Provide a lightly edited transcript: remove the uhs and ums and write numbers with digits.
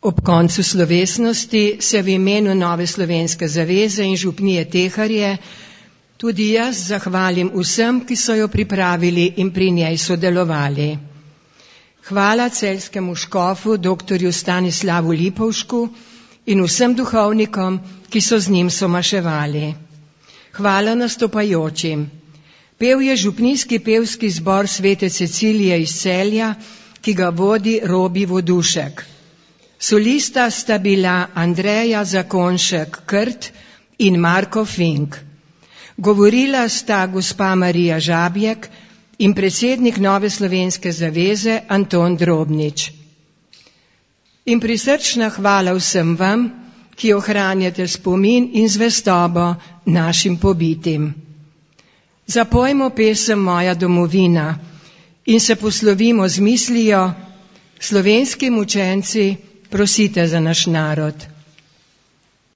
Ob koncu slovesnosti se v imenu Nove slovenske zaveze in župnije Teharje tudi jaz zahvalim vsem, ki so jo pripravili in pri njej sodelovali. Hvala celjskemu škofu, doktorju Stanislavu Lipovšku in vsem duhovnikom, ki so z njim somaševali. Hvala nastopajočim. Pel je župnijski pevski zbor Svete Cecilije iz Celja, ki ga vodi Robi Vodušek. Solista sta bila Andreja Zakonšek-Krt in Marko Fink. Govorila sta gospa Marija Žabjek in predsednik Nove slovenske zaveze Anton Drobnič. In prisrčna hvala vsem vam, ki ohranjate spomin in zvestobo našim pobitim. Zapojmo pesem Moja domovina in se poslovimo z mislijo: slovenski mučenci, prosite za naš narod.